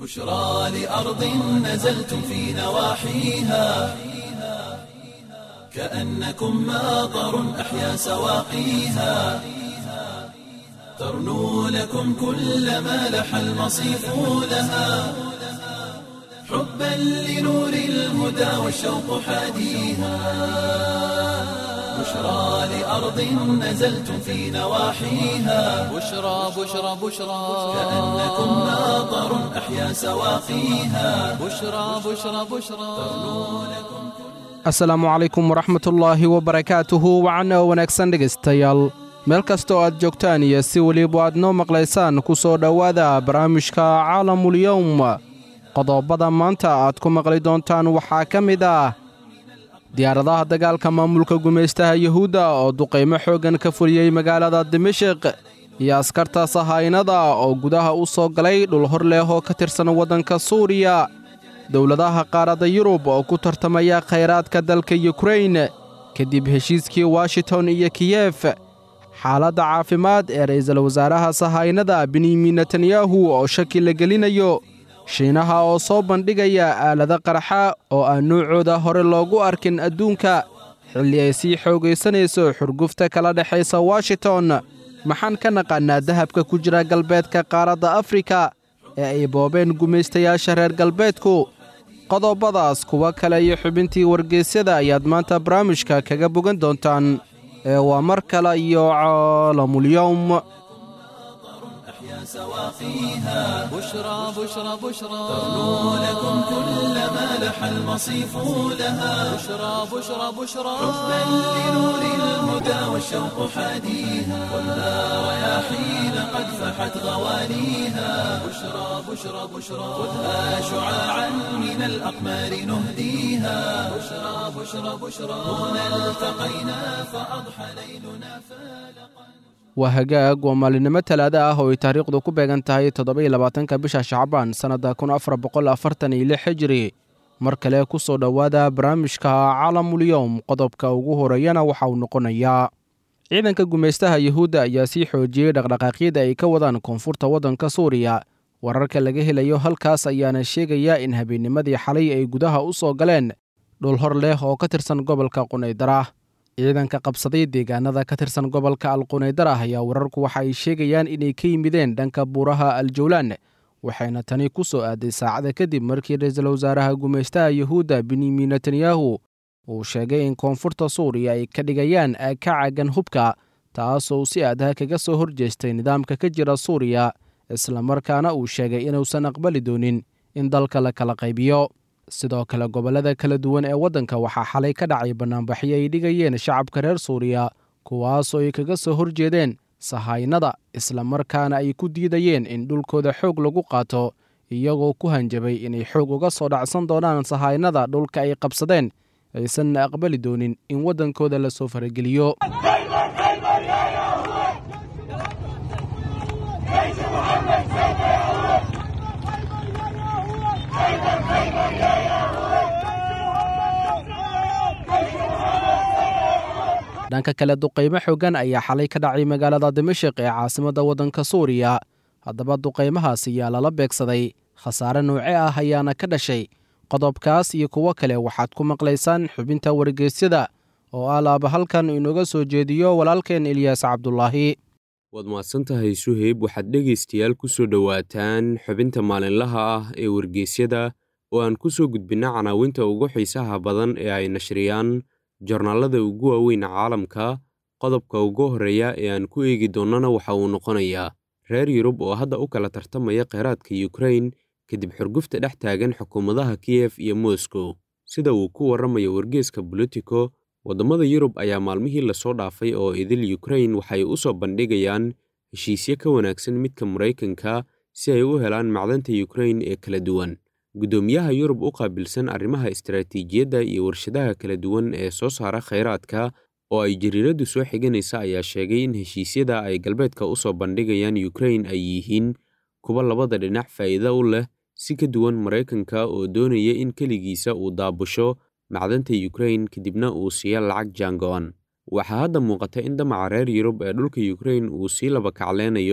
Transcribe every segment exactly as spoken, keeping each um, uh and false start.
بشرى لأرض نزلتم في نواحيها كأنكم ماطر أحيا سواقيها ترنو لكم كل ما لح المصيف لها حبا لنور الهدى والشوق حاديها بشرى لأرض نزلتم في نواحيها بشرى بشرى بشرى كأنكم ماطر أحيا سواقيها بشرى بشرى بشرى asalaamu calaykum waraxmatullaahi wabarakaatuhu wacana wanaagsan dhegaystayaal meel kasta oo aad joogtaan iyo si weliba aad noo maqlaysaan ku soo dhowaada barnaamijka caalamulyowm qodobada maanta aad ku maqli doontaan waxaa ka mid ah diyaaradaha dagaalka maamulka gumaystaha yuhuudda oo duqaymo xooggan ka fuliyey magaalada dimashiq iyo askarta sahaynada oo gudaha u soo galay dhul hor leh oo ka tirsan waddanka suuriya dowladaha qaaradda yurub oo ku tartamaya khayraadka dalka yukrain kadib heshiiskii washington iyo kiyef xaaladda caafimaad ee ra'iisul wasaaraha sahaynada benyamin netanyahu oo shaki la gelinayo shiinaha oo soo bandhigaya aalado qarxa oo aan nuucooda hore loogu arkin adduunka xilli ay sii xoogaysanayso xurgufta kala dhexaysa washington maxaan ka naqaannaa dahabka ku jira galbeedka qaaradda afrika ee ay boobeen gumaystayaasha reer galbeedku qodobadaas kuwa kale iyo xubintii wargeysyada ayaad maanta barnaamijka kaga bogan doontaan ee waa mar kale iyo caalamulyowm سواقيها بشرى بشرى بشرى ترنو لكم كل ما لح المصيف لها بشرى بشرى بشرى حبا لنور الهدى والشوق حاديها كلها رياحين قد فحت غوانيها بشرى بشرى بشرى خذها شعاعا من الأقمار نهديها بشرى بشرى بشرى هنا التقينا فأضحى ليلنا فالقا waa hagaag waa maalinimo talaada ah oo ay taariikhdu ku beegan tahay toddoba iyo labaatanka bisha shacbaan sannadda kun afar boqol afartan iyo lix hijri mar kale ku soo dhowaada barnaamijka caalamulyowm qodobka ugu horeeyana waxa uu noqonayaa ciidanka gumaystaha yuhuudda ayaa sii xoojiyey dhaqdhaqaaqyada ay ka wadaan koonfurta waddanka suuriya wararka laga helayo halkaas ayaana sheegaya in habeennimadii xalay ay gudaha u soo galeen dhul hor leh oo ka tirsan gobolka qunaydarah ciidanka qabsaday deegaanada ka tirsan gobolka alqunaydarah ayaa wararku waxa ay sheegayaan inay ka yimideen dhanka buuraha aljawlaan waxayna tani ku soo aaday saacada kadib markii ra'iisul wasaaraha gumaystaha yuhuudda benyamin netanyahu uu sheegay in koonfurta suuriya ay ka dhigayaan ka caagan hubka taasoo si aadaha kaga soo horjeestay nidaamka ka jira suuriya islamarkaana uu sheegay inuusan aqbali doonin in dalka la kala qaybiyo sidoo kale gobollada kala duwan ee waddanka waxaa xalay ka dhacay bannaanbaxyo ay dhigayeen shacabka reer suuriya kuwaasoo ay kaga soo horjeedeen sahaynada islamarkaana ay ku diidayeen in dhulkooda xoog lagu qaato iyagoo ku hanjabay inay xoog uga soo dhacsan doonaan sahaynada dhulka ay qabsadeen aysanna aqbali doonin in waddankooda la soo farageliyo dhanka kale duqaymo xooggan ayaa xalay ka dhacay magaalada dimashiq ee caasimadda waddanka suuriya haddaba duqaymahaas ayaa lala beegsaday khasaare nooce ah ayaana ka dhashay qodobkaas iyo kuwo kale waxaad ku maqlaysaan xubinta wargeysyada oo alaaba halkan inooga soo jeediyo walaalkeen ilyaas cabdulaahi waad mahadsan tahay suheyb waxaad dhegaystayaal ku soo dhowaataan xubinta maalinlaha ah ee wargeysyada oo aan ku soo gudbinna canaawinta ugu xiisaha badan ee ay nashriyaan jornaalada ugu waaweyn caalamka qodobka ugu horreeya ee aan ku eegi doonnana waxa uu noqonayaa reer yurub oo hadda u kala tartamaya kheyraadka yukrain kadib xurgufta dhex taagan xukuumadaha kiyef iyo moscow sida uu ku warramayo wargeeska bolitico waddamada yurub ayaa maalmihii lasoo dhaafay oo idil yukrain waxay u soo bandhigayaan heshiisyo ka wanaagsan midka maraykanka si ay u helaan macdanta yukrain ee kala duwan guddoomiyaha yurub u qaabilsan arrimaha istaraatiijiyadda iyo warshadaha kala duwan ee soo saara kheyraadka oo ay jariiraddu soo xiganaysa ayaa sheegay in heshiisyada ay galbeedka u soo bandhigayaan yukrain ay yihiin kuwa labada dhinac faa'iido u leh si ka duwan maraykanka oo doonaya in keligiisa uu daabusho macdanta yukrain kadibna uu siiya lacag jaango'an waxaa hadda muuqata in damaca reer yurub ee dhulka yukrain uu sii laba kacleynayo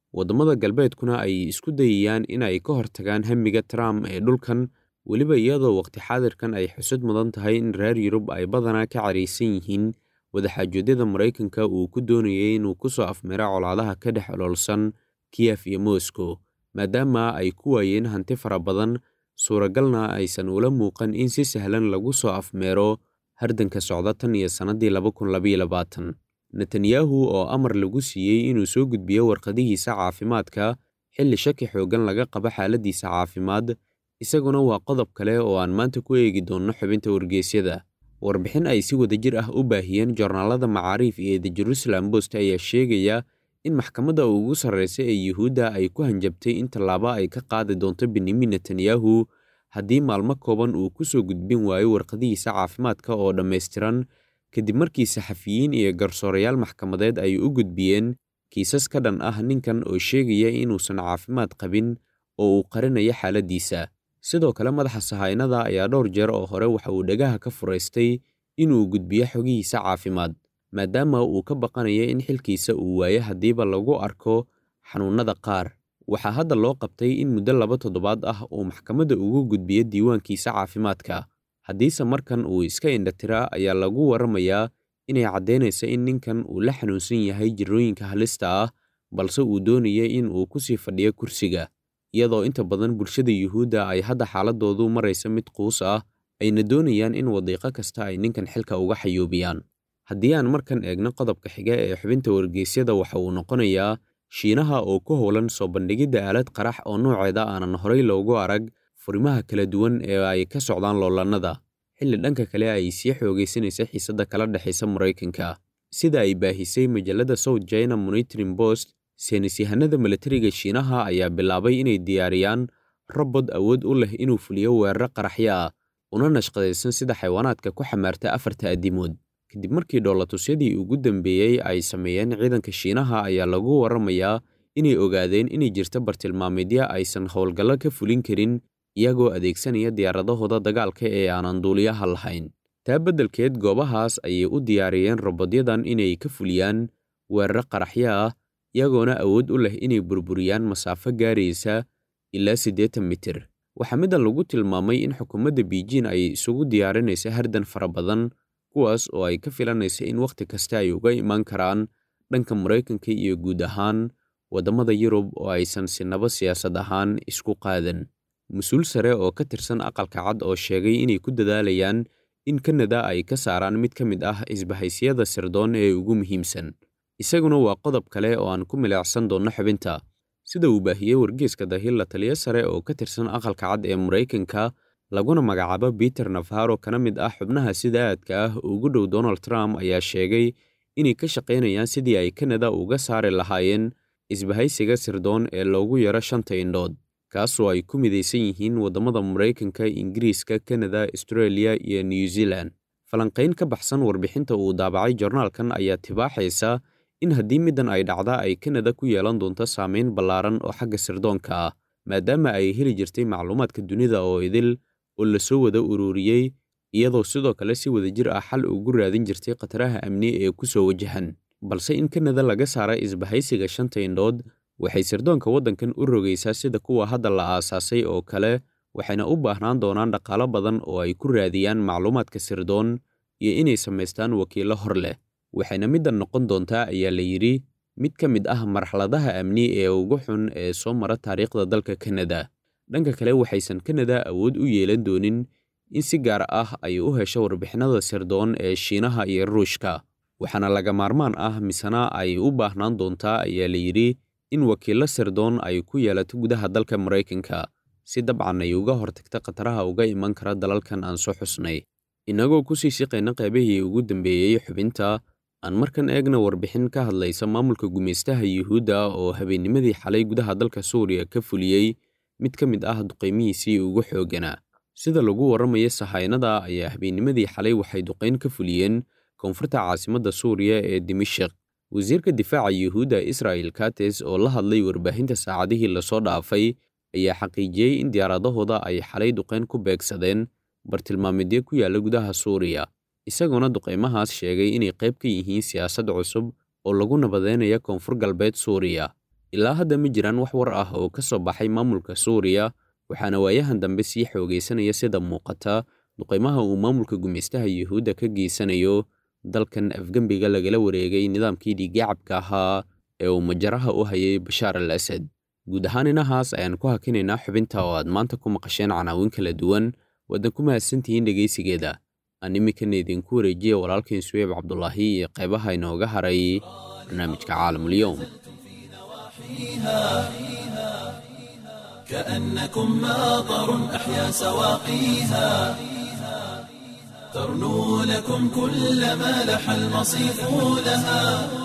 waddamada galbeedkuna ay isku dayayaan in ay ka hortagaan hamiga Trump ee dhulkan, weliba iyadoo waqti xaadirkan ay xusud mudan tahay in reer Yurub ay badanaa ka careysan yihiin wadaxaajoodada Maraykanka uu ku doonayay inuu ku soo afmeero colaadaha ka dhex ololsan Kiev iyo Moscow, maadaama ay ku waayeen hanti fara badan, suuragalna aysan ula muuqan in si sahlan lagu soo afmeero hardanka socda tan iyo sanadii laba kun laba iyo labaatan. Netanyahu oo amar lagu siiyey inuu soo gudbiyo warqadihiisa caafimaadka xilli shaki xoogan laga qaba xaaladiisa caafimaad, isaguna waa qodob kale oo aan maanta ku eegi doonno xubinta wargeysyada. Warbixin ay si wadajir ah u baahiyeen joornaalada Macaariif iyo The Jerusalem Post ayaa sheegaya in maxkamadda ugu sarreysa ee Yuhuudda ay ku hanjabtay in tallaabo ay ka qaadi doonto Benjamin Netanyahu haddii maalmo kooban uu ku soo gudbin waayo warqadihiisa caafimaadka oo dhammaystiran, kadib markii saxafiyiin iyo garsoorayaal maxkamadeed ay u gudbiyeen kiisas ka dhan ah ninkan oo sheegaya inuusan caafimaad qabin oo uu qarinayo xaaladiisa. Sidoo kale madaxa sahaynada ayaa dhowr jeer oo hore waxa uu dhagaha ka furaystay inuu gudbiyo xogihiisa caafimaad, maadaama uu ka baqanayo in xilkiisa uu waayo haddiiba lagu arko xanuunada qaar. Waxaa hadda loo qabtay in muddo laba toddobaad ah uu maxkamadda ugu gudbiyo diiwaankiisa caafimaadka. Haddiise markan uu iska indhatiraa ayaa lagu waramayaa inay caddeynaysa in ninkan uu la xanuunsan yahay jirrooyinka halista ah, balse uu doonaya in uu ku sii fadhiyo kursiga, iyadoo inta badan bulshada Yuhuudda ay hadda xaaladoodu maraysa mid quus ah, ayna doonayaan in wadiiqo kasta ay ninkan xilka uga xayuubiyaan. Haddii aan markan eegno qodobka xiga ee xubinta wargeysyada, waxa uu noqonayaa Shiinaha oo ku howlan soo bandhigidda aalad qarax oo nooceeda aanan horey loogu arag furimaha kala duwan ee ay ka socdaan loolannada, xilli dhanka kale ay sii xoogaysanaysa xiisadda kala dhexaysa Maraykanka. Sida ay baahisay majallada South China Monitoring Post, saynisyahanada milatariga Shiinaha ayaa bilaabay inay diyaariyaan robot awood u leh inuu fuliyo weeraro qaraxyo ah, una nashqadaysan sida xayawaanaadka ku xamaarta afarta addimood. Kadib markii dhoolatusyadii ugu dambeeyey ay sameeyeen ciidanka Shiinaha ayaa lagu waramayaa inay ogaadeen inay jirto bartilmaameedyo aysan howlgallo ka fulin karin iyagoo adeegsanaya diyaaradahooda dagaalka ee aanan duuliyaha lahayn. Taa beddelkeed goobahaas ayay u diyaariyeen robotyadan inay ka fuliyaan weeraro qaraxyo ah, iyagoona awood u leh inay burburiyaan masaafo gaaraysa ilaa siddeetan mitir. Waxaa middan lagu tilmaamay in xukuumadda Beijing ay isugu diyaarinaysa hardan fara badan, kuwaas oo ay ka filanaysa in wakhti kasta ay uga imaan karaan dhanka Maraykanka iyo guud ahaan waddamada Yurub oo aysan sinaba siyaasad ahaan isku qaadan. Mas-uul sare oo ka tirsan aqalka cad oo sheegay inay ku dadaalayaan in Kanada ay ka saaraan mid ka mid ah isbahaysyada sirdoon ee ugu muhiimsan. Isaguna waa qodob kale oo aan ku milicsan doonno xubinta. Sida uu baahiyey wargeyska The Hill, la taliye sare oo ka tirsan aqalka cad ee Maraykanka laguna magacaabo Peter Navarro, kana mid ah xubnaha sida aadka ah ugu dhow Donald Trump, ayaa sheegay inay ka shaqaynayaan sidii ay Kanada uga saari lahaayeen isbahaysiga sirdoon ee loogu yaro shanta indhood, kaasoo ay ku midaysan yihiin waddamada Maraykanka, Ingiriiska, Kanada, Australia iyo New Zealand. Falanqayn ka baxsan warbixinta uu daabacay joornaalkan ayaa tibaaxaysa in haddii middan ay dhacda ay Kanada ku yeelan doonto saameyn ballaaran oo xagga sirdoonka ah, maadaama ay heli jirtay macluumaadka dunida oo idil oo la soo wada ururiyey, iyadoo sidoo kale si wadajir ah xal ugu raadin jirtay khataraha amni ee ku soo wajahan. Balse in Kanada laga saaray isbahaysiga shanta indhood waxay sirdoonka waddankan u rogaysaa sida kuwa hadda la aasaasay oo kale, waxayna u baahnaan doonaan dhaqaalo badan oo ay ku raadiyaan macluumaadka sirdoon iyo inay samaystaan wakiillo hor leh. Waxayna middan noqon doontaa, ayaa la yidhi, mid ka mid ah marxaladaha amni ee ugu xun ee soo mara taariikhda dalka Kanada. Dhanka kale, waxaysan Kanada awood u yeelan doonin in si gaar ah ay u hesho warbixinada sirdoon ee Shiinaha iyo Ruushka, waxaana laga maarmaan ah misena ay u baahnaan doontaa, ayaa la yidhi, in wakiillo sirdoon ay ku yeelato gudaha dalka Maraykanka, si dabcan ay uga hortagta khataraha uga iman kara dalalkan aan soo xusnay. Innagoo ku sii siqayna qaybihii ugu dambeeyey xubinta, aan markan eegna warbixin ka hadlaysa maamulka gumaystaha Yuhuudda oo habeennimadii xalay gudaha dalka Suuriya ka fuliyey mid ka mid ah duqaymihiisii ugu xoogganaa. Sida lagu waramayo sahaynada ayaa habeennimadii xalay waxay duqayn ka fuliyeen koonfurta caasimadda Suuriya ee Dimashq. Wasiirka difaaca Yuhuudda Israel Katz oo la hadlay warbaahinta saacadihii lasoo dhaafay ayaa xaqiijiyey in diyaaradahooda ay xalay duqayn ku beegsadeen bartilmaameedyo ku yaalla gudaha Suuriya, isagoona duqaymahaas sheegay inay qayb ka yihiin siyaasad cusub oo lagu nabadeynayo koonfur galbeed Suuriya. ilaa hadda ma jiraan wax war ah oo ka soo baxay maamulka suuriya waxaana waayahan dambe sii xoogaysanaya sida muuqata duqaymaha uu maamulka gumaystaha yuhuudda ka geysanayo dalkan afgembiga lagala wareegay nidaamkii dhiiggacabka ahaa ee uu majaraha u hayay bashaar al asad guud ahaan inahaas ayaan ku hakinaynaa xubinta oo aad maanta ku maqasheen canaawin kala duwan waddan ku mahadsantihiin dhegaysigeeda aan iminkana idinku wareejiya walaalkain suweyb cabdulaahi iyo qaybaha inooga haray barnaamijka caalamulyoom كأنكم ماطر أحيا سواقيها ترنو لكم كل ما لح المصيف لها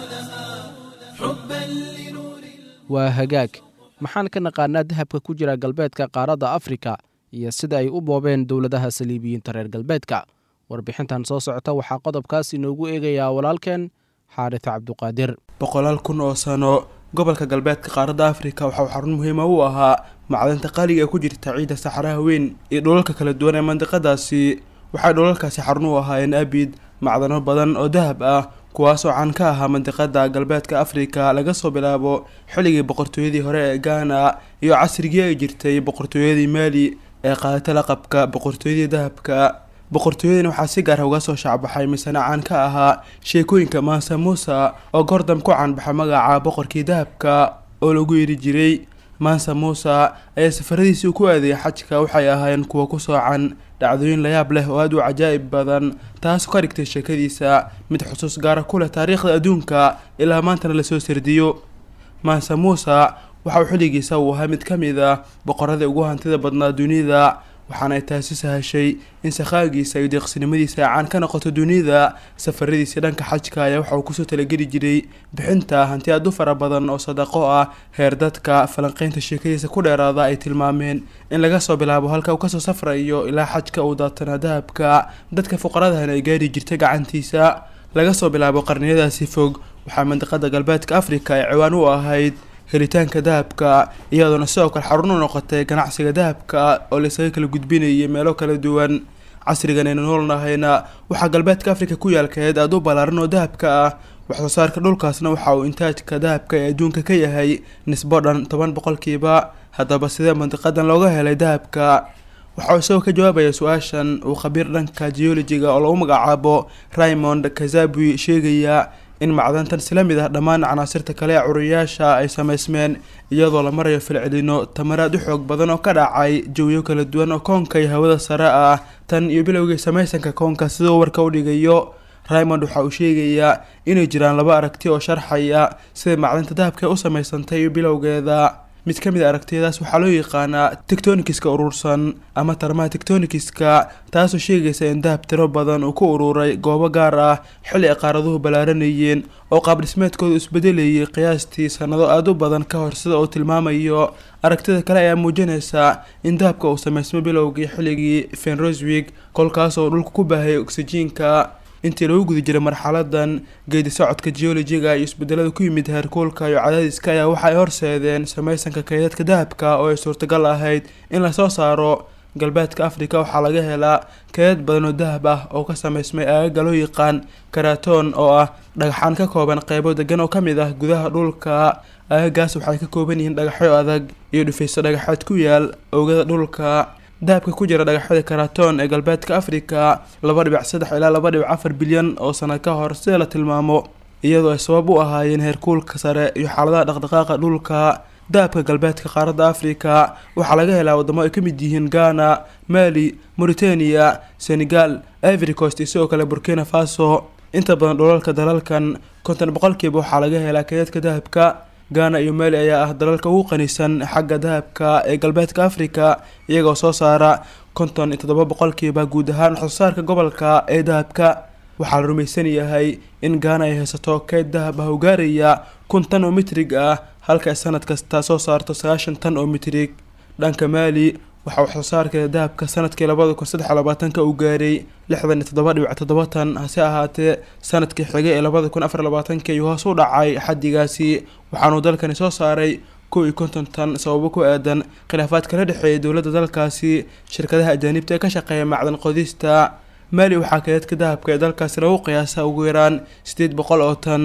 حبا لنور waa hagaag maxaan ka naqaanaa dahabka ku jira galbeedka qaaradda afrika iyo sida ay u boobeen dowladaha saliibiyiinta reer galbeedka warbixintan soo socota waxaa qodobkaas inoogu eegayaa walaalkeen xaaris cabduqaadir boqolaal kun oo sano gobolka galbeedka qaaradda afrika waxa uu xarun muhiima u ahaa macdanta qaaliga ee ku jirta ciidda saxaraha weyn iyo dhulalka kala duwan ee mandiqadaasi waxay dhulalkaasi xarun u ahaayeen abid macdano badan oo dahab ah kuwaasoo caan ka ahaa mandiqada galbeedka afrika laga soo bilaabo xilligii boqortooyadii hore ee gaana iyo casrigii ay jirtay boqortooyadii maali ee qaadatay laqabka boqortooyadii dahabka boqortooyadan waxaa si gaar ah uga soo shacbaxay misana caan ka ahaa sheekooyinka mansa musa oo gordam ku caanbaxa magaca boqorkii dahabka oo lagu yiri jiray mansa musa ayaa safaradiisii ku aaday xajka waxay ahaayeen kuwa ku soocan dhacdooyin layaab leh oo aad u cajaa'ib badan taas ka dhigtay sheekadiisa mid xusuus gaara ku leh taariikhda adduunka ilaa maantana lasoo sardiyo mansa musa waxa uu xilligiisa uu ahaa mid ka mid ah boqorradii ugu hantida badnaa dunida waxaana ay taasi sahashay in sakhaagiisa iyo deeqsinimadiisa ay caan ka noqoto dunida safaradiisii dhanka xajka ayaa waxa uu kusoo talageli jiray bixinta hanti aad u fara badan oo sadaqo ah heer dadka falanqaynta sheekadiisa ku dheeraada ay tilmaameen in laga soo bilaabo halka uu kasoo safrayo ilaa xajka uu daatanaa dahabka dadka fuqaradahana ay gaari jirtay gacantiisa laga soo bilaabo qarniyadaasi fog waxaa mandiqada galbeedka afrika ay ciwaan u ahayd helitaanka dahabka iyadoona sidoo kale xarun u noqotay ganacsiga dahabka oo laysaga kala gudbinayay meelo kala duwan casrigan aynu noolnahayna waxaa galbeedka afrika ku yaalkeed aada u ballaaran oo dahabka ah waxsoo saarka dhulkaasna waxa uu intaajka dahabka ee adduunka ka yahay nisbo dhan toban boqolkiiba haddaba sidee mandiqadan looga helay dahabka waxa uu isagoo ka jawaabaya su-aashan uu khabiir dhanka geologiga oo lagu magacaabo raymond kazabui sheegaya in macdantan sila mid ah dhammaan canaasirta kale ee curiyaasha ay samaysmeen iyadoo la marayo filcelino tamaraad u xoog badan oo ka dhacay jawiyo kala duwan oo koonka iyo hawada sare ah tan iyo bilowgii samaysanka koonka siduu warka u dhigayo raymond waxa uu sheegayaa inay jiraan laba aragti oo sharxaya sida macdanta dahabka u samaysantay iyo bilowgeeda mid ka mid a aragtiyadaas waxaa loo yaqaanaa tectonikiska urursan ama tarmaha tectonikiska taasoo sheegaysa in dahab tiro badan uu ku ururay goobo gaar ah xilli ay qaaraduhu ballaaranayeen oo qaab dhismeedkooda isbedelayay qiyaastii sannado aada u badan ka hor sida uu tilmaamayo aragtida kale ayaa muujinaysa in dahabka uu samaysmo bilowgii xilligii fenroswig kolkaasoo dhulka ku baahayay oksijiinka intii lagu guda jiray marxaladan geedi socodka geologiga iyo isbedelada ku yimid heerkuulka iyo cadaadiska ayaa waxay horseedeen samaysanka kaydadka dahabka oo ay suurtagal ahayd in lasoo saaro galbeedka afrika waxaa laga helaa kaydad badan oo dahab ah oo ka samaysmay aagaga loo yaqaan karaton oo ah dhagaxaan ka kooban qeybo degan oo ka mid ah gudaha dhulka aagagaas waxay ka kooban yihiin dhagaxyo adag iyo dhufayso dhagaxeed ku yaal oogada dhulka dahabka ku jira dhagaxyada karaton ee galbeedka afrika laba dhibic saddex ilaa laba dhibic afar bilyan oo sano ka hor sida la tilmaamo iyadoo ay sabab u ahaayeen heerkuulka sare iyo xaaladaha dhaqdhaqaaqa dhulka dahabka galbeedka qaaradda afrika waxaa laga helaa wadamo ay ka mid yihiin ghana mali mauritania senegal ivory coast iyo sidoo kale burkina faso inta badan dhulalka dalalkan konton boqolkiiba waxaa laga helaa kaydadka dahabka ghana iyo mali ayaa ah dalalka ugu qanisan xagga dahabka ee galbeedka afrika iyagoo soo saara konton iyo toddoba boqolkiiba guud ahaan waxsoosaarka gobolka ee dahabka waxaa la rumaysan yahay in ghana ay haysato kayd dahab ah oo gaaraya kun tan oo mitrig ah halka ay sanad kasta soo saarto sagaashan tan oo mitrig dhanka mali waxaa waxsoosaarka dahabka sanadkii labada kun saddex iyo labaatanka uu gaaray lixdan iyo toddoba dhibic toddoba tan hase ahaatee sanadkii xigay ee labada kun afar iyo labaatanka ayuu hoos u dhacay xaddigaasi waxaanuu dalkani soo saaray kow iyo konton tan sababo ku aadan khilaafaad kala dhexeeyay dowladda dalkaasi shirkadaha ajaanibta ee ka shaqeeya macdan qodista mali waxaa kaydadka dahabka ee dalkaasi lagu qiyaasa ugu yaraan sideed boqol oo tan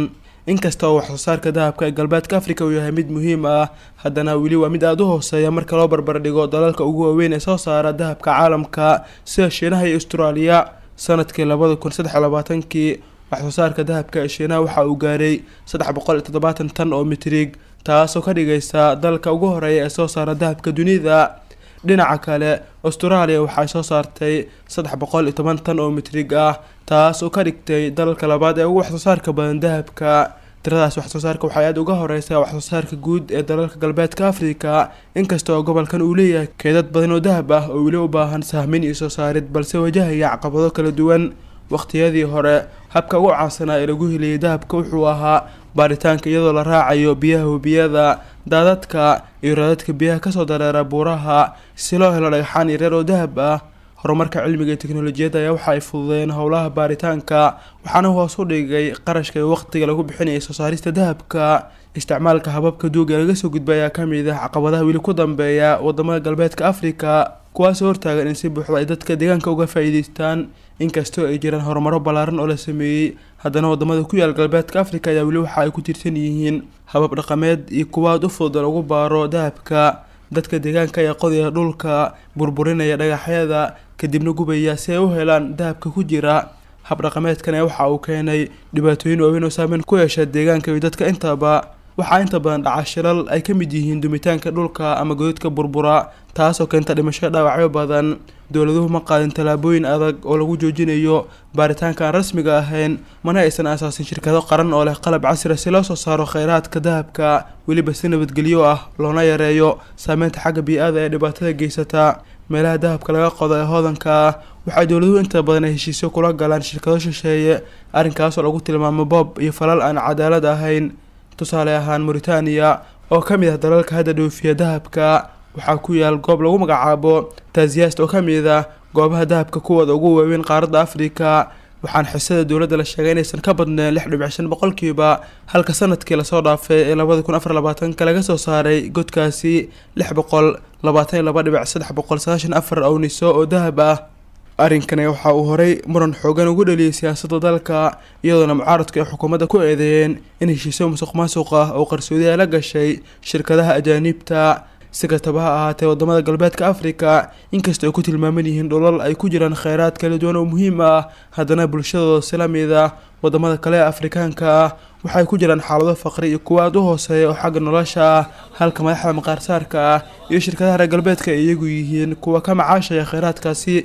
inkasta oo wax soo saarka dahabka ee galbeedka afrika uu yahay mid muhiim ah haddana weli waa mid aada u hooseeya marka loo barbardhigo dalalka ugu waaweyn ee soo saara dahabka caalamka sida shiinaha iyo austraaliya. sanadkii labada kun saddex iyo labaatankii wax soo saarka dahabka ee shiinaha waxa uu gaaray saddex boqol iyo toddobaatan tan oo mitrig, taasoo ka dhigaysa dalka ugu horeeya ee soo saara dahabka dunida. dhinaca kale austraaliya waxay soo saartay saddex boqol iyo toban tan oo mitrig ah, taas oo ka dhigtay dalalka labaad ee ugu wax soo saarka badan dahabka. tiradaas wax soo saarka waxay aada uga horeysaa wax soo saarka guud ee dalalka galbeedka afrika, inkasta oo gobolkan uu leeyahay keedad badan oo dahab ah oo weli u baahan sahmin iyo soo saarid balse wajahaya caqabado kala duwan. waqtiyadii hore habka ugu caansanaa ee lagu heliyay dahabka wuxuu ahaa baaritaanka iyadoo la raacayo biyaha hubiyada, daadadka iyo raadadka biyaha kasoo dareera buuraha si loo helo dhagxaan yaryar oo dahab ah. horumarka cilmiga iyo teknolojiyadda ayaa waxa ay fududeeyeen howlaha baaritaanka, waxaana hoos u dhigay qarashka iyo waqtiga lagu bixinayay soo saarista dahabka. isticmaalka hababka duuga laga soo gudbay ayaa kamid ah caqabadaha weli ku dambeeya wadamada galbeedka afrika, kuwaasoo hortaagan in si buuxda ay dadka deegaanka uga faa'iidaystaan. inkastoo ay jiraan horumaro ballaaran oo la sameeyey, haddana wadamada ku yaal galbeedka afrika ayaa weli waxa ay ku tiirsan yihiin habab dhaqameed iyo kuwa aad u fudud lagu baaro dahabka. dadka deegaanka ayaa qodaya dhulka, burburinaya dhagaxyada, kadibna gubaya si ay u helaan dahabka ku jira. hab dhaqameedkan ayaa waxa uu keenay dhibaatooyin waaweyn oo saameyn ku yeesha deegaanka iyo dadka intaba. waxaa inta badan dhaca shilal ay ka mid yihiin dumitaanka dhulka ama godadka burbura, taasoo keenta dhimasho dhaawacyo badan. dowladuhu ma qaadin tallaabooyin adag oo lagu joojinayo baaritaanka aan rasmiga ahayn, mana aysan asaasin shirkado qaran oo leh qalab casri si loo soo saaro kheyraadka dahabka weliba si nabadgelyo ah loona yareeyo saameynta xagga bii-ada ee dhibaatada geysata. meelaha dahabka laga qodo ee hodanka ah waxay dowladuhu inta badan ay heshiisyo kula galaan shirkado shisheeye, arrinkaasoo lagu tilmaamo boob iyo falal aan cadaalad ahayn. tusaale ahaan Mauritania oo ka mid ah dalalka hadda dhoofiya dahabka waxaa ku yaal goob lagu magacaabo Taziyast oo ka mid ah goobaha dahabka kuwooda ugu waaweyn qaaradda Afrika. waxaan xisada dowladda la sheegay inaysan ka badnayn lix dhibic shan boqolkiiba, halka sanadkii lasoo dhaafay ee labada kun afar iyo labaatanka laga soo saaray godkaasi lix boqol labaatan iyo laba dhibic saddex boqol sagaashan iyo afar awniso oo dahab ah. arrinkani waxa uu horey muran xoogan ugu dhaliyay siyaasadda dalka, iyadoona mucaaradka ay xukuumadda ku eedeeyeen in heshiisyo musuqmaasuq ah oo qarsoodi ay la gashay shirkadaha ajaanibta. si kastaba ha ahaatee wadamada galbeedka afrika inkastoo ay ku tilmaaman yihiin dhulal ay ku jiraan kheyraad kala duwan oo muhiim ah, haddana bulshadooda si la mid ah wadamada kale ee afrikaanka ah waxay ku jiraan xaalado faqri iyo kuwa aada u hooseeya oo xagga nolosha ah, halka madaxda maqaarsaarka ah iyo shirkadaha reer galbeedka ay iyagu yihiin kuwa ka macaashaya kheyraadkaasi.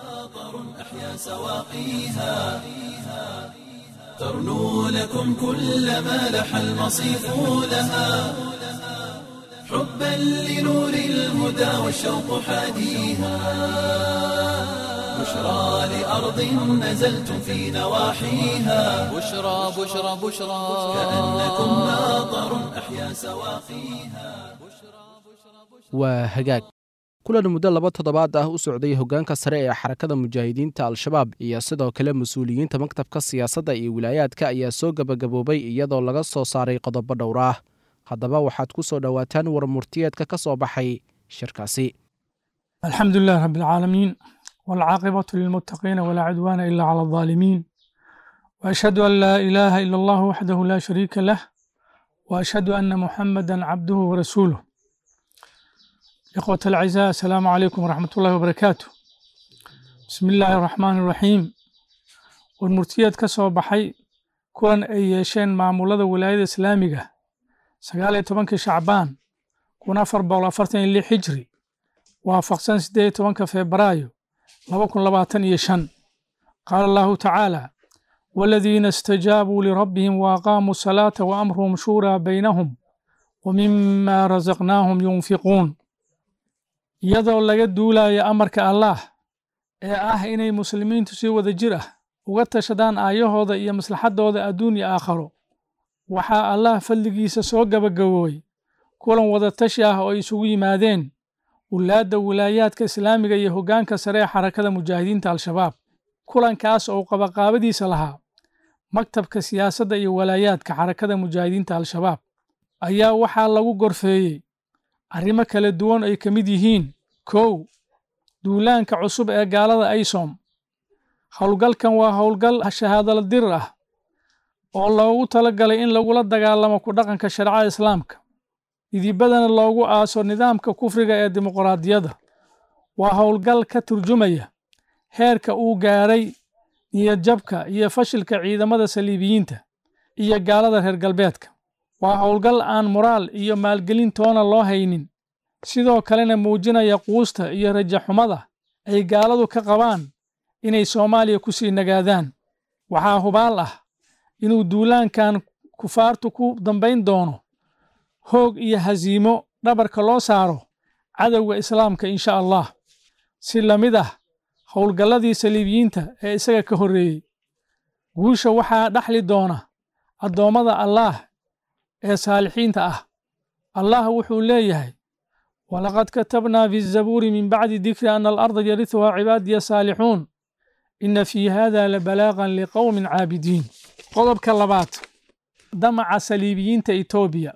سواقيها ترنو لكم كل ما لح المصيف لها حبا لنور الهدى والشوق حاديها بشرى لأرض نزلتم في نواحيها بشرى بشرى بشرى كأنكم ماطر أحيا سواقيها. waa hagaag kulan muddo laba toddobaad ah u socday hoggaanka sare ee xarakada mujaahidiinta al-shabaab iyo sidoo kale mas-uuliyiinta maktabka siyaasadda iyo wilaayaadka ayaa soo gebagaboobay iyadoo laga soo saaray qodobo dhowr ah. haddaba waxaad ku soo dhowaataan warmurtiyeedka ka soo baxay shirkaasi. alxamdulilah rabi alcaalamiin waalcaaqibatu lilmuttaqiina walaa cudwaana ila cala aldaalimiin waashhadu an laa ilaaha ila allahu waxdahu laa shariika lah waashhadu anna muxamada cabduhu warasuuluh. إخوة الأعزاء السلام عليكم ورحمة الله وبركاته. بسم الله الرحمن الرحيم. والمرتيات كسو بحي كون أي يشين معمولة ولاية الإسلامية سقالة تبنك شعبان كون أفر بولا فرتين اللي حجري وافقسان سدية تبنك فبرايو لبكن لباتن يشن. قال الله تعالى والذين استجابوا لربهم وأقاموا الصلاة وأمرهم شورى بينهم ومما رزقناهم ينفقون. iyadoo laga duulayo amarka Allah ee ah inay muslimiintu si wada jir ah uga tashadaan aayahooda iyo maslaxadooda adduun iyo aakhiro, waxaa Allah fadligiisa soo gabagaboobay kulan wada tashi ah oo isugu yimaadeen wulaadda wilaayaadka islaamiga iyo hoggaanka sare ee xarakada mujaahidiinta al-shabaab. kulankaas oo qabaqaabadiisa lahaa maktabka siyaasadda iyo walaayaadka xarakada mujaahidiinta al-shabaab ayaa waxaa lagu gorfeeyey arrimo kala duwan ay ka mid yihiin kow duulaanka cusub ee gaalada aysom. howlgalkan waa howlgal shahaadala dir ah oo loogu talagalay in lagula dagaalamo ku dhaqanka shareecada islaamka idibadana loogu aaso nidaamka kufriga ee dimuqraadiyadda waa howlgal ka turjumaya heerka uu gaaray niyadjabka iyo fashilka ciidamada saliibiyiinta iyo gaalada reer galbeedka waa howlgal aan moraal iyo maalgelin toona loo haynin sidoo kalena muujinaya quusta iyo rajaxumada ay gaaladu ka qabaan inay Soomaaliya ku sii nagaadaan waxaa hubaal ah inuu duulaankan kufaartu ku dambayn doono hoog iyo haziimo dhabarka loo saaro cadowga islaamka insha Allah si lamid ah howlgalladii saliibiyiinta ee isaga ka horreeyey guusha waxaa dhaxli doona addoommada Allah ee saalixiinta ah Allah wuxuu leeyahay walaqad katabnaa fi zabuuri min bacdi dikri ana alarda yarithuhaa cibaadiya saalixuun ina fii hada labalaagan liqowmin caabidiin qodobka labaad damaca saliibiyiinta Itoobiya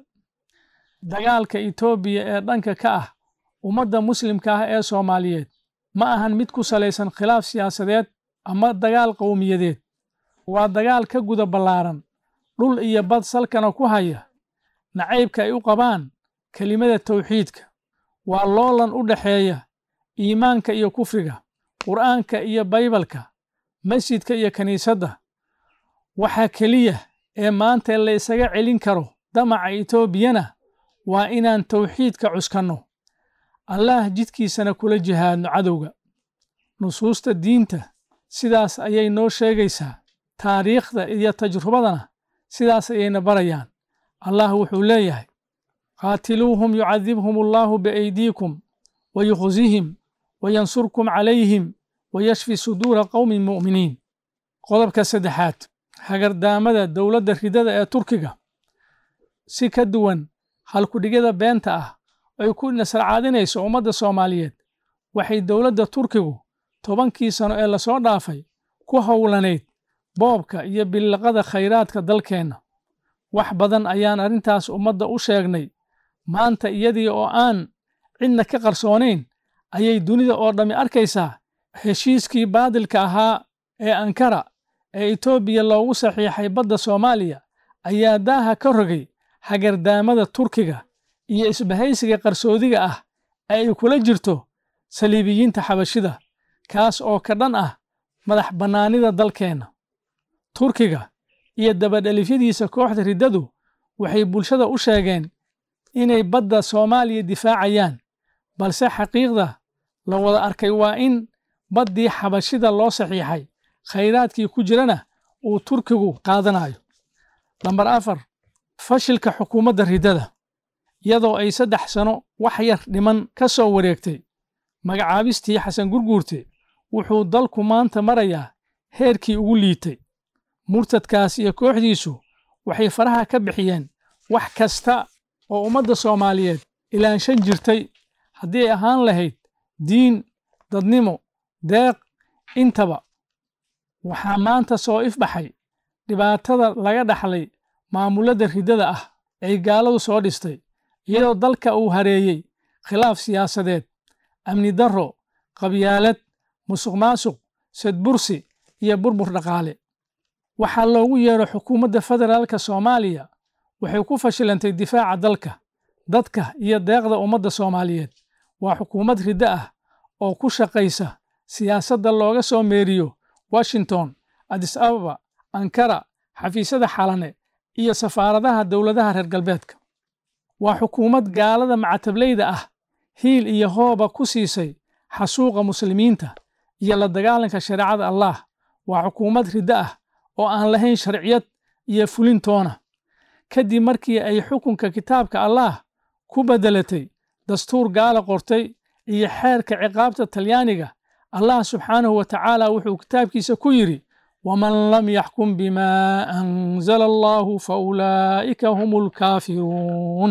dagaalka Itoobiya ee dhanka ka ah ummadda muslimka ah ee Soomaaliyeed ma ahan mid ku salaysan khilaaf siyaasadeed ama dagaal qowmiyadeed waa dagaal ka guda ballaaran dhul iyo bad salkana ku haya nacaybka ay u qabaan kelimada tawxiidka waa loolan u dhaxeeya iimaanka iyo kufriga qur'aanka iyo baybalka masjidka iyo kaniisadda waxa kaliya ee maanta la isaga celin karo damaca Itoobiyana waa inaan tawxiidka cuskanno Allah jidkiisana kula jihaadno cadowga nusuusta diinta sidaas ayay noo sheegaysaa taariikhda iyo tajrubadana sidaas ayayna barayaan Allah wuxuu leeyahay qaatiluuhum yucadibhum Allahu biaydiikum wayukhzihim wayansurkum calayhim wayashfi suduura qowmin mu'miniin qodobka saddexaad hagardaamada dowladda ridada ee Turkiga si ka duwan halkudhigada beenta ah ay ku nasracaadinayso ummadda Soomaaliyeed waxay dowladda Turkigu tobankii sano ee la soo dhaafay ku howlaneyd boobka iyo bilaqada khayraadka dalkeena wax badan ayaan arintaas ummadda u sheegnay maanta iyadii oo aan cidna ka qarsoonayn ayay dunida oo dhami arkaysaa heshiiskii baadilka ahaa ee Ankara ee Itoobiya loogu saxiixay badda Soomaaliya ayaa daaha ka rogay hagardaamada Turkiga iyo isbahaysiga qarsoodiga ah ay kula jirto saliibiyiinta xabashida kaas oo ka dhan ah madax bannaanida dalkeena Turkiga iyo dabadhalifyadiisa kooxda ridadu waxay bulshada u sheegeen inay badda Soomaaliya difaacayaan balse xaqiiqda la wada arkay waa in baddii xabashida loo saxiixay khayraadkii ku jirana uu Turkigu qaadanayo lambar afar fashilka xukuumadda ridada iyadoo ay saddex sano wax yar dhiman ka soo wareegtay magacaabistii Xasan Gurguurte wuxuu dalku maanta marayaa heerkii ugu liitay murtadkaas iyo kooxdiisu waxay faraha ka bixiyeen wax kasta oo ummadda Soomaaliyeed ilaanshan jirtay haddii ay ahaan lahayd diin dadnimo deeq intaba waxaa maanta soo ifbaxay dhibaatada laga dhaxlay maamulada ridada ah ay gaaladu soo dhistay iyadoo dalka uu hareeyay khilaaf siyaasadeed amni darro qabyaalad musuqmaasuq sadbursi iyo burbur dhaqaale waxaa loogu yeero xukuumadda federaalka Soomaaliya waxay ku fashilantay difaaca dalka dadka iyo deeqda ummadda Soomaaliyeed waa xukuumad rida ah oo ku shaqaysa siyaasadda looga soo meeriyo Washington Addis Ababa Ankara xafiisyada xalane iyo safaaradaha dowladaha reer galbeedka waa xukuumad gaalada macatablayda ah hiil iyo hooba ku siisay xasuuqa muslimiinta iyo la dagaalanka shariicada Allah waa xukuumad rida ah oo aan lahayn sharciyad iyo fulintoona kadib markii ay xukunka kitaabka Allah ku bedelatay dastuur gaala qortay iyo xeerka ciqaabta Talyaaniga Allah subxaanahu wa ta'ala wuxuu kitaabkiisa ku yiri waman lam yaxkum bima anzala Allahu fa ulaa'ika humul kaafiruun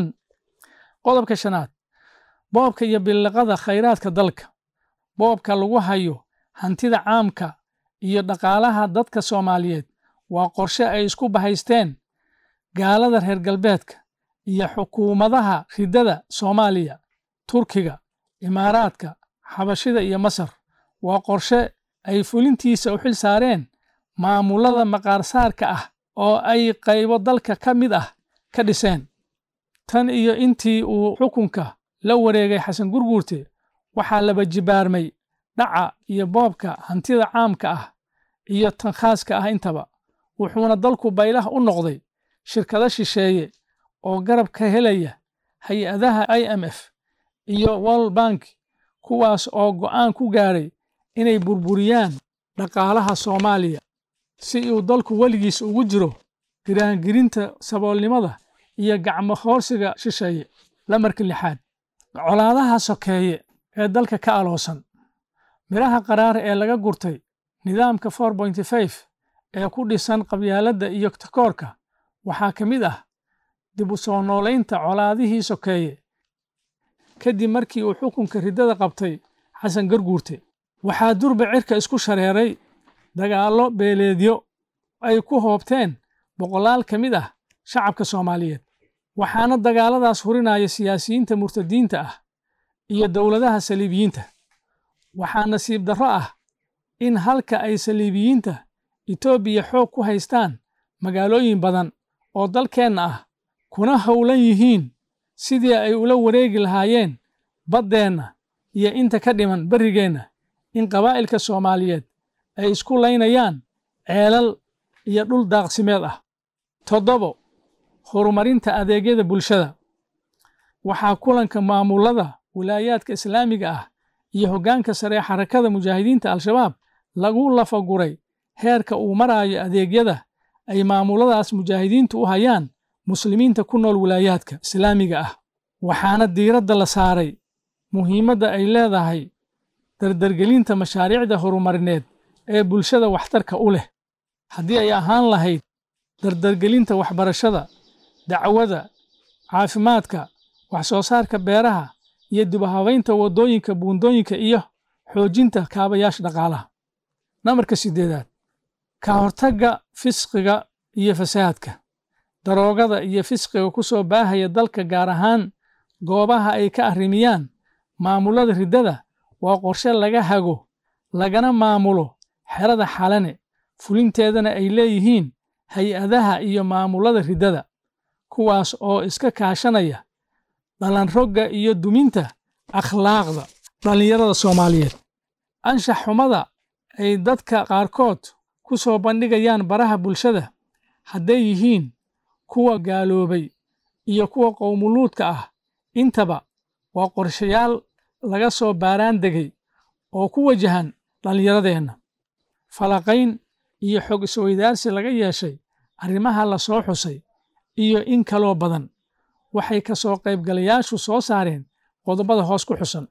qodobka shanaad boobka iyo bilaqada khayraadka dalka boobka lagu hayo hantida caamka iyo dhaqaalaha dadka Soomaaliyeed waa qorshe ay isku bahaysteen gaalada reer galbeedka iyo xukuumadaha ridada Soomaaliya Turkiga Imaaraadka Xabashida iyo Masar waa qorshe ay fulintiisa u xil saareen maamulada maqaarsaarka ah oo ay qaybo dalka ka mid ah ka dhiseen. tan iyo intii uu xukunka la wareegay xasan gurguurte waxaa laba jibaarmay dhaca iyo boobka hantida caamka ah iyo tan khaaska ah intaba, wuxuuna dalku baylah u noqday shirkado shisheeye oo garab ka helaya hay-adaha I M F iyo World Bank, kuwaas oo go'aan ku gaaray inay burburiyaan dhaqaalaha Soomaaliya si uu dalku weligiis ugu jiro giraangirinta saboolnimada iyo gacmo hoorsiga shisheeye. Lamarka lixaad, colaadaha sokeeye ee dalka ka aloosan, miraha qaraar ee laga gurtay nidaamka four point five ee ku dhisan qabyaaladda iyo takoorka waxaa ka mid ah dib u soo noolaynta colaadihii sokeeye kadib markii uu xukunka riddada qabtay xasan gurguurte. waxaa durba cirka isku shareeray dagaallo beeleedyo ay ku hoobteen boqolaal ka mid ah shacabka Soomaaliyeed, waxaana dagaaladaas hurinaya siyaasiyiinta murtadiinta ah iyo dowladaha saliibiyiinta. waxaa nasiib darro ah in halka ay saliibiyiinta Itoobiya xoog ku haystaan magaalooyin badan oo dalkeenna ah, kuna howlan yihiin sidii ay ula wareegi lahaayeen baddeenna iyo inta ka dhiman berrigeenna, in qabaa'ilka Soomaaliyeed ay isku laynayaan ceelal iyo dhul daaqsimeed ah. toddobo, horumarinta adeegyada bulshada. waxaa kulanka maamulada wilaayaadka islaamiga ah iyo hoggaanka sare xarakada mujaahidiinta al-shabaab lagu lafaguray heerka uu maraayo adeegyada ay maamuladaas mujaahidiintu u hayaan muslimiinta ku nool wilaayaadka islaamiga ah, waxaana diiradda la saaray muhiimadda ay leedahay dardargelinta mashaariicda horumarineed ee bulshada waxtarka u leh, haddii ay ahaan lahayd dardargelinta waxbarashada, dacwada, caafimaadka, wax soo saarka beeraha iyo dib u habaynta waddooyinka, buundooyinka iyo xoojinta kaabayaasha dhaqaalaha. namarka siddeedaad, ka hortagga fisqiga iyo fasaadka. daroogada iyo fisqiga ku soo baahaya dalka, gaar ahaan goobaha ay ka arrimiyaan maamulada riddada, waa qorshe laga hago lagana maamulo xerada xalane, fulinteedana ay leeyihiin hay-adaha iyo maamulada riddada, kuwaas oo iska kaashanaya dhalanrogga iyo duminta akhlaaqda dhallinyarada Soomaaliyeed. anshax xumada ay dadka qaarkood ku soo bandhigayaan baraha bulshada, hadday yihiin kuwa gaaloobay iyo kuwa qowmuluudka ah, intaba waa qorshayaal laga soo baaraan degay oo ku wajahan dhallinyaradeenna. falaqayn iyo xog isweydaarsi laga yeeshay arrimaha la soo xusay iyo in kaloo badan, waxay ka soo qaybgalayaashu soo saareen qodobada hoos ku xusan.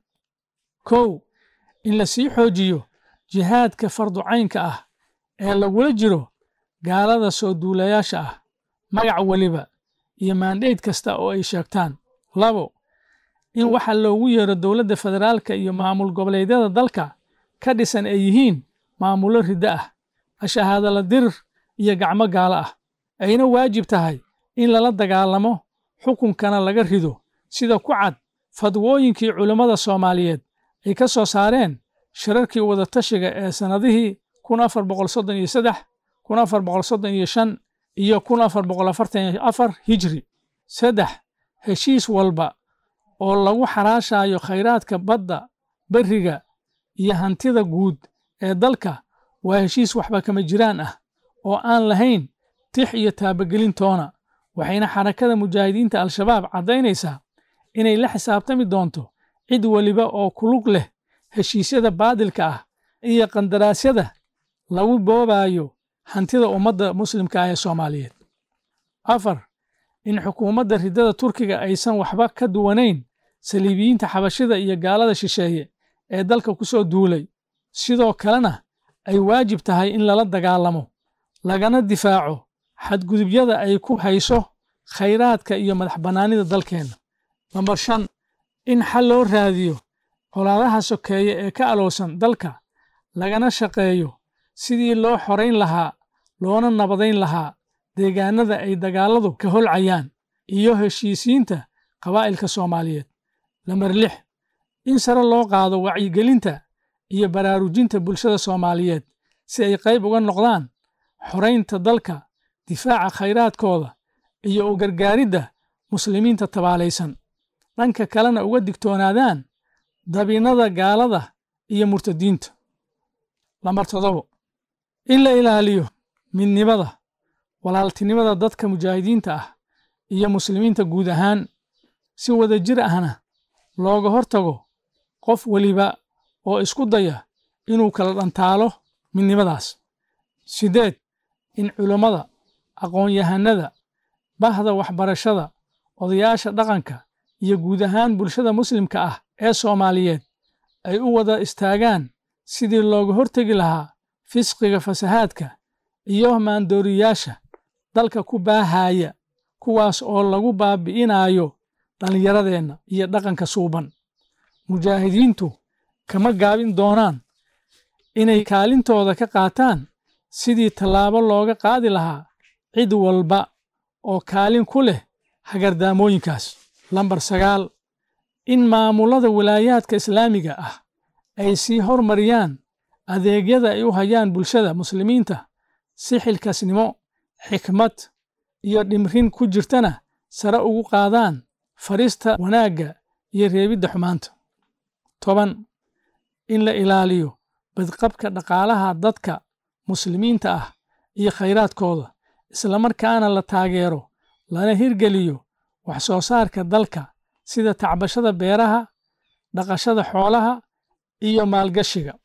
kow, in la sii xoojiyo jihaadka farducaynka ah ee lagula jiro gaalada soo duulayaasha ah, magac weliba iyo maandheyd kasta oo ay sheegtaan. labo, in waxa loogu yeero dowladda federaalka iyo maamul goboleedyada dalka ka dhisan ay yihiin maamullo riddo ah, ashahaadala dirir iyo gacmo gaalo ah, ayna waajib tahay in lala dagaalamo, xukunkana laga rido sida ku cad fadwooyinkii culammada Soomaaliyeed ay ka soo saareen shirarkii wadatashiga ee sannadihii kun afar boqol soddon iyo saddex, kun afar boqol soddon iyo shan iyo kun afar boqol afartan iyo afar hijri. saddex, heshiis walba oo lagu xaraashayo khayraadka badda, berriga iyo hantida guud ee dalka waa heshiis waxba kama jiraan ah oo aan lahayn tix iyo taabagelin toona, waxayna xarakada mujaahidiinta al-shabaab caddaynaysaa inay la xisaabtami doonto cid weliba oo ku lug leh heshiisyada baadilka ah iyo qandaraasyada lagu boobayo hantida ummadda muslimka ah ee Soomaaliyeed. afar, in xukuumadda riddada Turkiga aysan waxba ka duwanayn saliibiyiinta xabashida iyo gaalada shisheeye ee dalka ku soo duulay, sidoo kalena ay waajib tahay in lala dagaalamo lagana difaaco xadgudubyada ay ku hayso khayraadka iyo madax bannaanida dalkeenna. nambar shan, in xal loo raadiyo colaadaha sokeeye ee ka aloosan dalka, lagana shaqeeyo sidii loo xorayn lahaa loona nabadayn lahaa deegaanada ay dagaalladu ka holcayaan iyo heshiisiinta qabaa'ilka Soomaaliyeed. nambar lix, in sare loo qaado wacyigelinta iyo baraarujinta bulshada Soomaaliyeed si ay qayb uga noqdaan xoraynta dalka difaaca khayraadkooda iyo u gargaaridda muslimiinta tabaalaysan, dhanka kalena uga digtoonaadaan dabinnada gaalada iyo murtadiinta. lambar toddobo, in la ilaaliyo midnimada, walaaltinimada dadka mujaahidiinta ah iyo muslimiinta guud ahaan, si wada jir ahna looga hortago qof weliba oo isku daya inuu kala dhantaalo midnimadaas. sideed, in culummada, aqoon-yahanada, bahda waxbarashada, odayaasha dhaqanka iyo guud ahaan bulshada muslimka ah ee Soomaaliyeed ay u wada istaagaan sidii looga hortegi lahaa fisqiga, fasahaadka iyo maandooriyaasha dalka ku baahaya, kuwaas oo lagu baabi'inayo dhallinyaradeenna iyo dhaqanka suuban. mujaahidiintu kama gaabin doonaan inay kaalintooda ka qaataan sidii tallaabo looga qaadi lahaa cid walba oo kaalin ku leh hagardaamooyinkaas. lambar sagaal, in maamulada wilaayaadka islaamiga ah ay sii hormariyaan adeegyada ay u hayaan bulshada muslimiinta si xilkasnimo, xikmad iyo dhimrin ku jirtana sare ugu qaadaan farista wanaagga iyo reebidda xumaanta. toban, in la ilaaliyo badqabka dhaqaalaha dadka muslimiinta ah iyo khayraadkooda, islamarkaana la taageero lana hirgeliyo wax soo saarka dalka sida tacbashada beeraha, dhaqashada xoolaha iyo maalgashiga.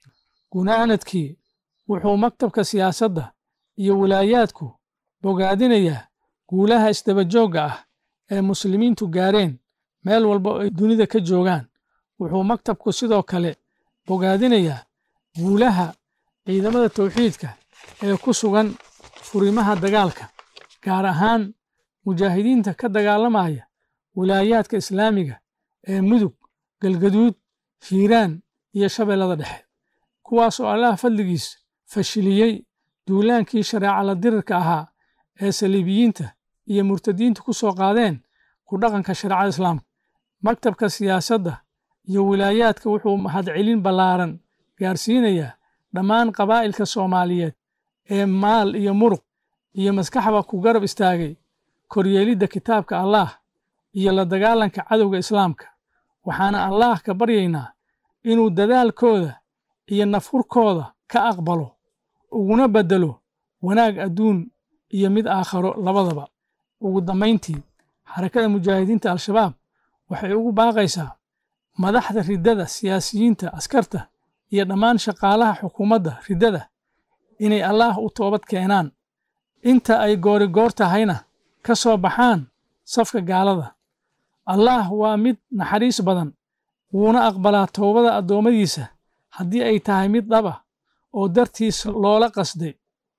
gunaanadkii wuxuu maktabka siyaasadda iyo wilaayaadku bogaadinayaa guulaha isdabajoogga ah ee muslimiintu gaareen meel walba oo ay dunida ka joogaan. wuxuu maktabku sidoo kale bogaadinayaa guulaha ciidamada tawxiidka ee ku sugan furimaha dagaalka, gaar ahaan mujaahidiinta ka dagaalamaya wilaayaadka islaamiga ee Mudug, Galgaduud, Hiiraan iyo Shabeellada Dhexe, kuwaas oo Allah fadligiis fashiliyey duulaankii shareeca la dirirka ahaa ee saliibiyiinta iyo murtadiintu ku soo qaadeen ku dhaqanka shareecada islaamka. maktabka siyaasadda iyo wilaayaadka wuxuu mahadcelin ballaaran gaarsiinayaa dhammaan qabaa'ilka Soomaaliyeed ee maal iyo muruq iyo maskaxba ku garab istaagay koryeelidda kitaabka Allah iyo la dagaalanka cadowga islaamka. waxaana Allah ka baryaynaa inuu dadaalkooda iyo nafurkooda ka aqbalo, uguna bedelo wanaag adduun iyo mid aakhiro labadaba. ugu dambayntii, xarakada mujaahidiinta al-shabaab waxay ugu baaqaysaa madaxda riddada, siyaasiyiinta, askarta iyo dhammaan shaqaalaha xukuumadda riddada inay Allah u toobad keenaan, inta ay goori goor tahayna ka soo baxaan safka gaalada. Allah waa mid naxariis badan, wuuna aqbalaa toobada addoommadiisa haddii ay tahay mid dhab ah oo dartiis loola qasday.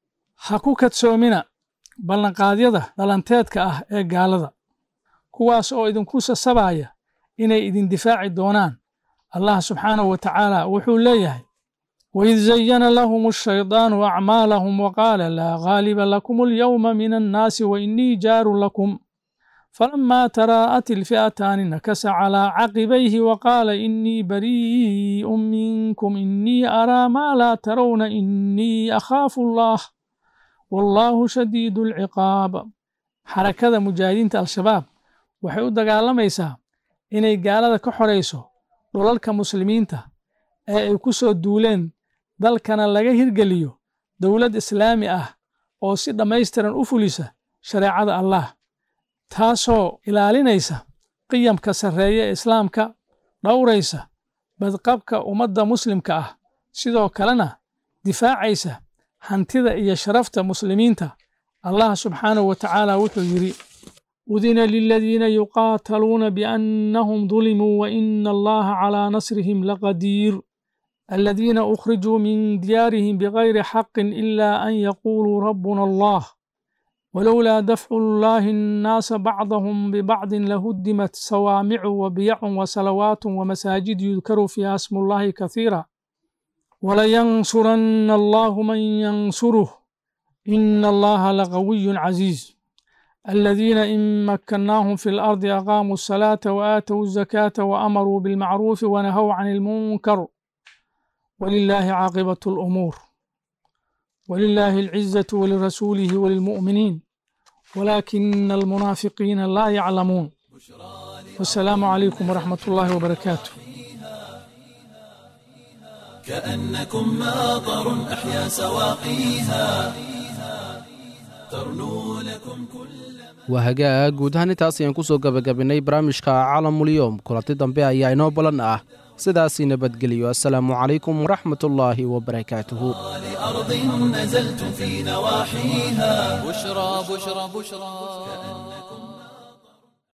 ha ku kadsoomina ballanqaadyada dhalanteedka ah ee gaalada, kuwaas oo idinku sasabaya inay idin difaaci doonaan. Allah subxaanahu wa tacaala wuxuu leeyahay: وإذ زين لهم الشيطان أعمالهم وقال لا غالب لكم اليوم من الناس وإني جار لكم فلما تراءت الفئتان نكس على عقبيه وقال إني بريء منكم إني أرى ما لا ترون إني أخاف الله والله شديد العقاب. حركة مجاهدين الشباب waxay u dagaalamaysaa inay gaalada ka xoreyso dhulalka muslimiinta ee ay ku soo duuleen, dalkana laga hirgeliyo dowlad islaami ah oo si dhammaystiran u fulisa shareecada Allah, taasoo ilaalinaysa qiyamka sarreeya ee islaamka, dhowraysa badqabka ummadda muslimka ah, sidoo kalena difaacaysa hantida iyo sharafta muslimiinta. Allah subxaanahu wa tacaala wuxuu yidhi: أذن للذين يقاتلون بأنهم ظلموا وإن الله على نصرهم لقدير الذين أخرجوا من ديارهم بغير حق إلا أن يقولوا ربنا الله ولولا دفع الله الناس بعضهم ببعض لهدمت صوامع وبيع وصلوات ومساجد يذكر فيها اسم الله كثيرا ولينصرن الله من ينصره إن الله لقوي عزيز الذين إن مكناهم في الأرض أقاموا الصلاة وآتوا الزكاة وأمروا بالمعروف ونهوا عن المنكر ولله عاقبة الأمور. ولله العزة ولرسوله وللمؤمنين ولكن المنافقين لا يعلمون والسلام عليكم ورحمة الله وبركاته. كأنكم ماطر أحيا سواقيها ترنو لكم كل waa hagaag guud ahaan intaas ayaan ku soo gabagabinnay barnaamijka caalamulyoom kulanti dambe ayaa inoo balan ah sidaasii nabadgeliyo assalaamu calaykum waraxmatullaahi wabarakaatuhu لأرض نزلتم في نواحيها بشرى بشرى بشرى